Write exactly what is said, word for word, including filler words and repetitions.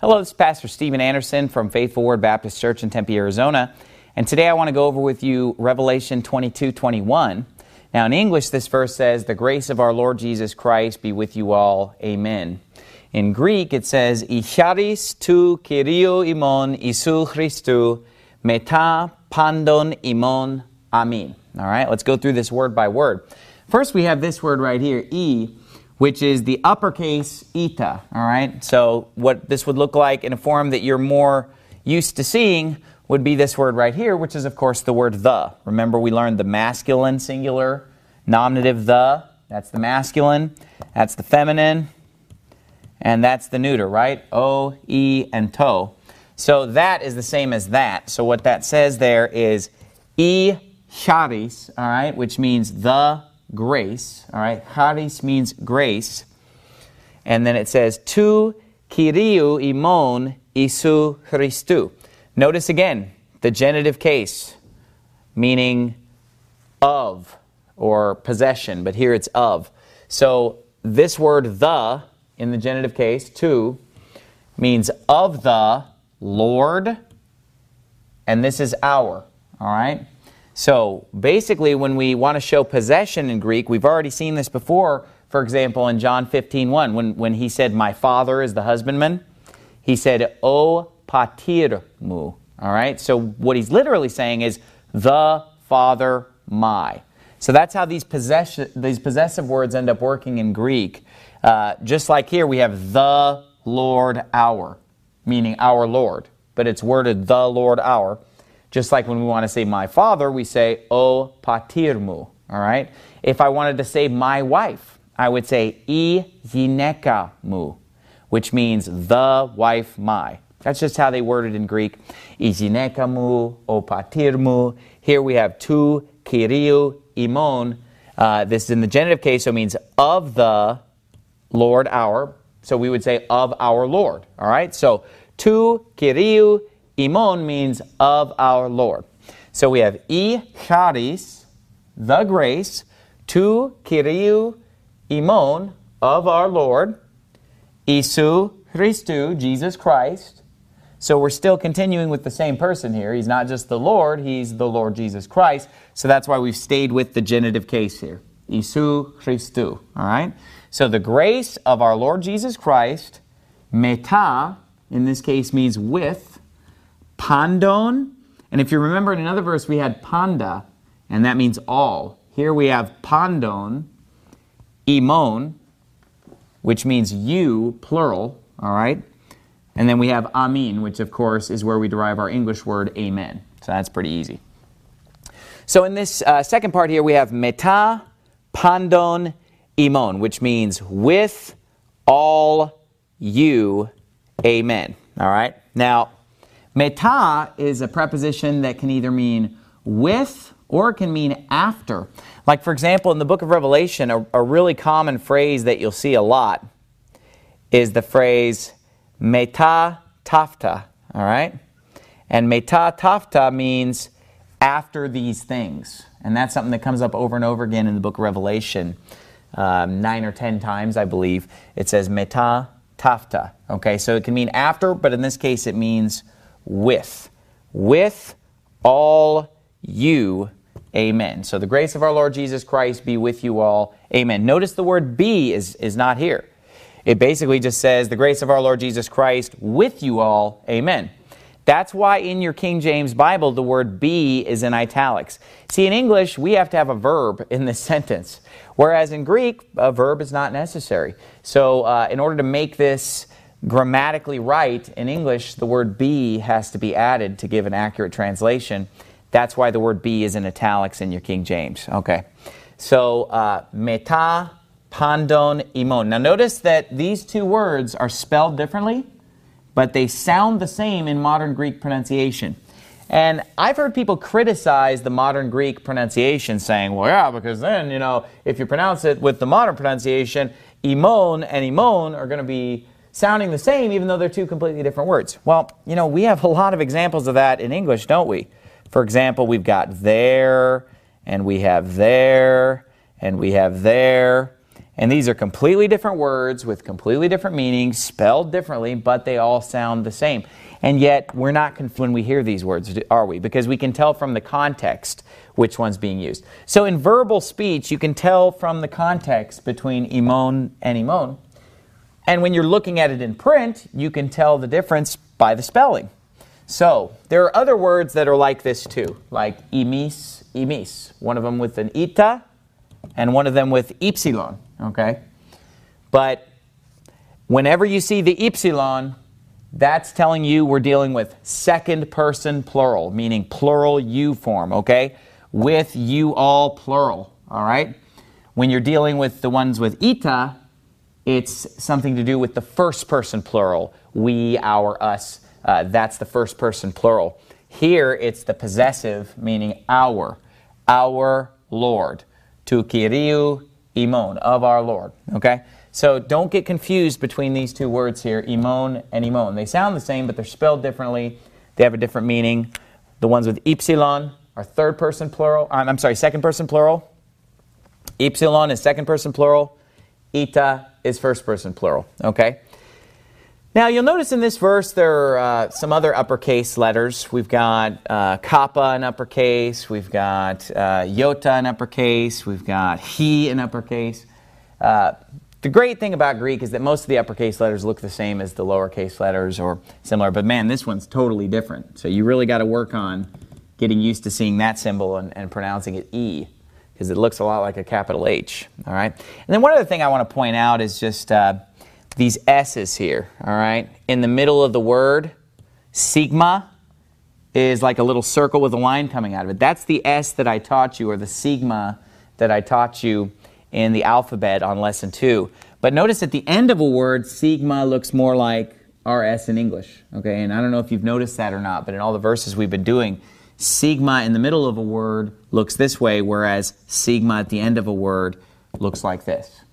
Hello, this is Pastor Steven Anderson from Faithful Word Baptist Church in Tempe, Arizona. And today I want to go over with you Revelation twenty-two twenty-one. Now in English, this verse says, "The grace of our Lord Jesus Christ be with you all. Amen." In Greek, it says, "I charis tou Kyrio imon Isu Christou, meta pandon imon. Amen." All right, let's go through this word by word. First, we have this word right here, "I," which is the uppercase eta, all right? So what this would look like in a form that you're more used to seeing would be this word right here, which is, of course, the word the. Remember, we learned the masculine singular nominative the. That's the masculine. That's the feminine. And that's the neuter, right? O, E, and to. So that is the same as that. So what that says there is I charis, all right, which means the grace, all right? Charis means grace. And then it says, "Tu Kyriou imon Isu Christou." Notice again, the genitive case, meaning of or possession, but here it's of. So this word the, in the genitive case, tu, means of the Lord, and this is our, all right? So basically, when we want to show possession in Greek, we've already seen this before. For example, in John fifteen one, when, when he said, "My father is the husbandman," he said, "O patirmu." All right? So what he's literally saying is, "the father my." So that's how these, possession, these possessive words end up working in Greek. Uh, just like here, we have "the Lord our," meaning our Lord. But it's worded "the Lord our." Just like when we want to say "my father," we say "o patirmu." All right? If I wanted to say "my wife," I would say "I gineka mu," which means "the wife my." That's just how they word it in Greek. "I gineka mu," "o patirmu." Here we have "tu Kyriou imon." Uh, this is in the genitive case, so it means of the Lord our. So we would say of our Lord. All right? So "tu Kyriou imon" means of our Lord. So we have I charis, the grace, tu Kyriou imon, of our Lord, Isu Christou, Jesus Christ. So we're still continuing with the same person here. He's not just the Lord, he's the Lord Jesus Christ. So that's why we've stayed with the genitive case here. Isu Christou, all right? So the grace of our Lord Jesus Christ, meta, in this case means with, pandon, and if you remember in another verse we had panda, and that means all. Here we have pandon, imon, which means you, plural, all right? And then we have amin, which of course is where we derive our English word amen. So that's pretty easy. So in this uh, second part here we have meta, pandon, imon, which means with, all, you, amen. All right? Now, meta is a preposition that can either mean with or it can mean after. Like, for example, in the book of Revelation, a, a really common phrase that you'll see a lot is the phrase meta tafta, all right? And meta tafta means after these things. And that's something that comes up over and over again in the book of Revelation. Um, nine or ten times, I believe, it says meta tafta. Okay, so it can mean after, but in this case it means with. With all you, amen. So the grace of our Lord Jesus Christ be with you all, amen. Notice the word be is, is not here. It basically just says the grace of our Lord Jesus Christ with you all, amen. That's why in your King James Bible the word be is in italics. See, in English we have to have a verb in this sentence, whereas in Greek a verb is not necessary. So uh, in order to make this grammatically right, in English, the word be has to be added to give an accurate translation. That's why the word be is in italics in your King James. Okay. So, uh, meta, pandon, imon. Now notice that these two words are spelled differently, but they sound the same in modern Greek pronunciation. And I've heard people criticize the modern Greek pronunciation, saying, well, yeah, because then, you know, if you pronounce it with the modern pronunciation, imon and imon are going to be sounding the same, even though they're two completely different words. Well, you know, we have a lot of examples of that in English, don't we? For example, we've got there, and we have there, and we have there. And these are completely different words with completely different meanings, spelled differently, but they all sound the same. And yet, we're not confused when we hear these words, are we? Because we can tell from the context which one's being used. So in verbal speech, you can tell from the context between imon and imon. And when you're looking at it in print, you can tell the difference by the spelling. So there are other words that are like this too, like imis, imis. One of them with an ita, and one of them with ypsilon. Okay, but whenever you see the ypsilon, that's telling you we're dealing with second person plural, meaning plural you form, okay? With you all plural, all right? When you're dealing with the ones with ita, it's something to do with the first person plural, we, our, us. Uh, that's the first person plural. Here, it's the possessive, meaning our, our Lord. Tu Kyriou imon, of our Lord. Okay? So don't get confused between these two words here, imon and imon. They sound the same, but they're spelled differently. They have a different meaning. The ones with ypsilon are third person plural. Um, I'm sorry, second person plural. Ypsilon is second person plural. Ita is first person plural. Okay? Now, you'll notice in this verse there are uh, some other uppercase letters. We've got uh, kappa in uppercase. We've got uh, iota in uppercase. We've got he in uppercase. Uh, the great thing about Greek is that most of the uppercase letters look the same as the lowercase letters or similar. But man, this one's totally different. So you really got to work on getting used to seeing that symbol and, and pronouncing it E, because it looks a lot like a capital H. All right. And then one other thing I want to point out is just Uh, these S's here, all right? In the middle of the word, sigma is like a little circle with a line coming out of it. That's the S that I taught you, or the sigma that I taught you in the alphabet on lesson two. But notice at the end of a word, sigma looks more like our S in English, okay? And I don't know if you've noticed that or not, but in all the verses we've been doing, sigma in the middle of a word looks this way, whereas sigma at the end of a word looks like this.